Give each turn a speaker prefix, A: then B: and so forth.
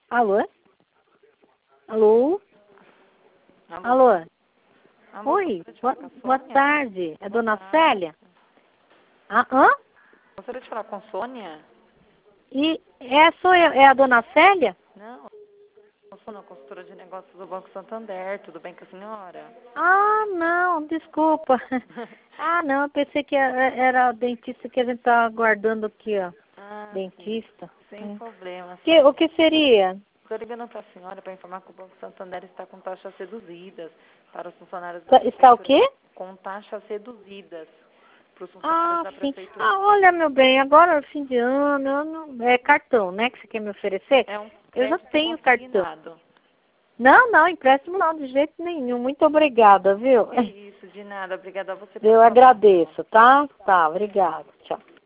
A: Alô? Alô? Alô? Oi, boa tarde. É Dona Célia? Hã?
B: Gostaria de falar com Sônia?
A: Sou eu, é a Dona Célia?
B: Não, eu sou a consultora de negócios do Banco Santander. Tudo bem com a senhora?
A: Não, desculpa. Não, eu pensei que era o dentista que a gente estava aguardando aqui, ó. Dentista.
B: Sem problema.
A: O que seria?
B: Estou ligando para a senhora para informar que o Banco Santander está com taxas reduzidas para os funcionários da prefeitura.
A: Está o quê?
B: Com taxas reduzidas para os funcionários da
A: Sim.
B: prefeitura.
A: Olha, meu bem, agora fim de ano, é cartão, né, que você quer me oferecer?
B: É um
A: Eu já tenho cartão.
B: consignado.
A: Não, empréstimo não, de jeito nenhum. Muito obrigada, viu?
B: Que isso, de nada. Obrigada a você.
A: Eu agradeço, tá? Tá, obrigada. Tchau.